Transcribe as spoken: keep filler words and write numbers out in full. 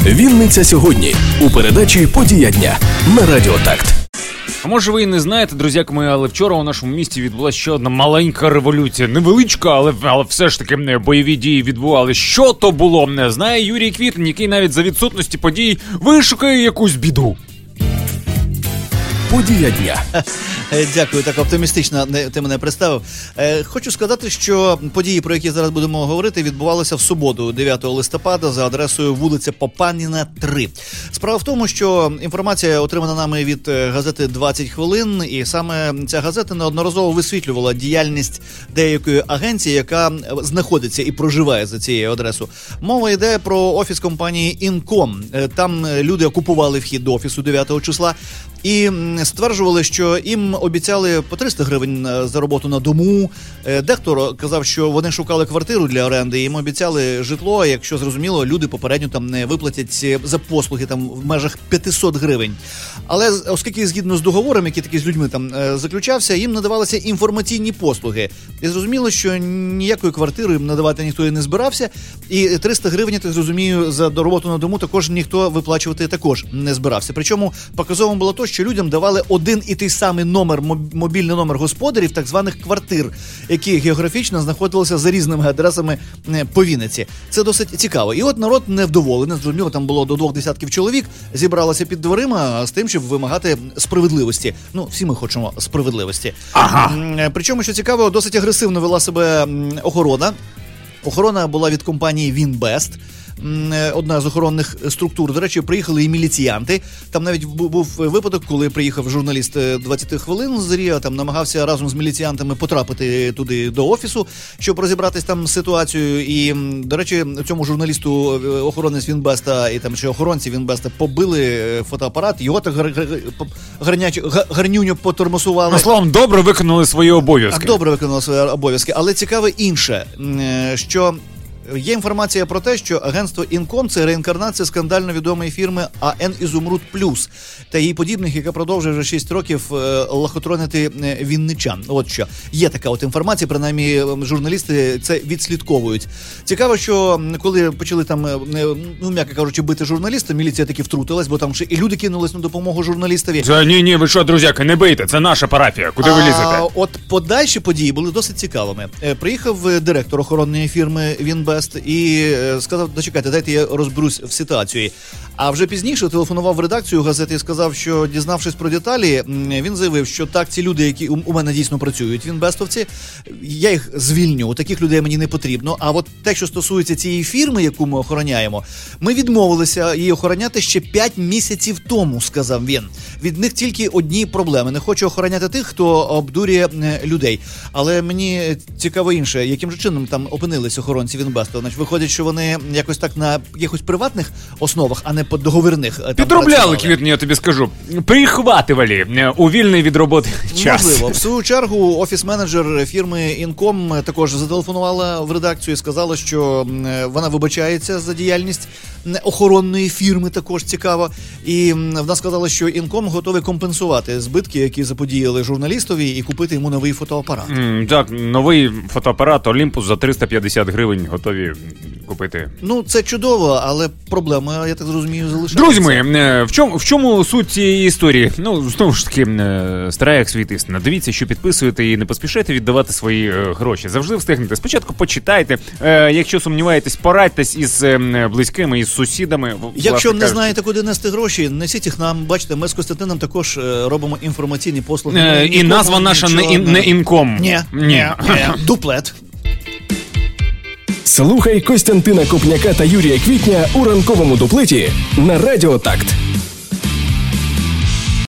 Вінниця сьогодні у передачі «Подія дня» на Радіо Такт. А може ви і не знаєте, друзяки мої, але вчора у нашому місті відбулася ще одна маленька революція. Невеличка, але, але все ж таки бойові дії відбували. Що то було? Знає Юрій Квітень, який навіть за відсутності подій вишукає якусь біду. Подія дня. Дякую, так оптимістично ти мене представив. Хочу сказати, що події, про які зараз будемо говорити, відбувалися в суботу, дев'ятого листопада, за адресою вулиця Попаніна, три. Справа в тому, що інформація отримана нами від газети «двадцять хвилин», і саме ця газета неодноразово висвітлювала діяльність деякої агенції, яка знаходиться і проживає за цією адресою. Мова йде про офіс компанії «Інком». Там люди окупували вхід до офісу дев'ятого числа і стверджували, що їм обіцяли по триста гривень за роботу на дому. Дехто казав, що вони шукали квартиру для оренди, їм обіцяли житло, якщо, зрозуміло, люди попередньо там не виплатять за послуги там в межах п'ятсот гривень. Але оскільки згідно з договором, який таки з людьми там заключався, їм надавалися інформаційні послуги. І зрозуміло, що ніякої квартири їм надавати ніхто і не збирався, і триста гривень, я так зрозумію, за роботу на дому також ніхто виплачувати також не збирався. Причому показовим було то, що людям давали один і той самий номер, мобільний номер господарів так званих квартир, які географічно знаходилися за різними адресами по Вінниці. Це досить цікаво. І от народ невдоволений, зрозуміло, там було до двох десятків чоловік, зібралося під дверима з тим, щоб вимагати справедливості. Ну, всі ми хочемо справедливості. Ага. Причому, що цікаво, досить агресивно вела себе охорона. Охорона була від компанії «Вінбест», одна з охоронних структур. До речі, приїхали і міліціянти. Там навіть був випадок, коли приїхав журналіст двадцять хвилин з Ріа, там намагався разом з міліціянтами потрапити туди до офісу, щоб розібратись там з ситуацією. І, до речі, цьому журналісту охоронець Вінбеста і там ще охоронці Вінбеста побили фотоапарат, його так гарнюню потормосували. Ну, словом, добре виконали свої обов'язки. Так, добре виконали свої обов'язки. Але цікаве інше, що є інформація про те, що агентство «Інком» – це реінкарнація скандально відомої фірми «А Н Ізумруд Плюс» та її подібних, яка продовжує вже шість років лохотронити вінничан. От що. Є така от інформація, принаймні журналісти це відслідковують. Цікаво, що коли почали там, ну, м'яко кажучи, бити журналіста, міліція таки втрутилась, бо там ще і люди кинулись на допомогу журналістові. Це, ні, ні, ви що, друзяки, не бийте, це наша парафія, куди ви лізете? А от подальші події були досить цікавими. Приїхав директор охоронної фірми «Вінбест» і сказав, дочекайте, дайте я розберусь в ситуації. А вже пізніше телефонував в редакцію газети і сказав, що, дізнавшись про деталі, він заявив, що так, ці люди, які у мене дійсно працюють, вінбестовці, я їх звільню, таких людей мені не потрібно. А от те, що стосується цієї фірми, яку ми охороняємо, ми відмовилися її охороняти ще п'ять місяців тому, сказав він. Від них тільки одні проблеми. Не хочу охороняти тих, хто обдурює людей. Але мені цікаво інше, яким же чином там опинились охоронці Вінбесту? Значить, виходить, що вони якось так на якихось приватних основах, а не по договірних. Підробляли, Квітні, я тобі скажу. Прихватували у вільний від роботи час. Можливо. В свою чергу офіс-менеджер фірми «Інком» також зателефонувала в редакцію і сказала, що вона вибачається за діяльність охоронної фірми, також цікаво. І вона сказала, що «Інком» готовий компенсувати збитки, які заподіяли журналістові, і купити йому новий фотоапарат. Mm, так, новий фотоапарат Олімпус за триста п'ятдесят гривень готові купити. Ну, це чудово, але проблема, я так зрозумію, залишається. Друзі мої, в чому, в чому суть цієї історії? Ну, знову ж таки, стара як світ істина. Дивіться, що підписуєте, і не поспішайте віддавати свої гроші. Завжди встигнете. Спочатку почитайте. Якщо сумніваєтесь, порадьтесь із близькими, із сусідами. Якщо не знаєте, куди нести гроші, несіть їх нам. Бачите, ми з Костянтином також робимо інформаційні послуги. Е, і назва наша не, ін, не «Інком». Ні, ні, дуплет. Слухай Костянтина Копняка та Юрія Квітня у ранковому дуплеті на Радіо Такт.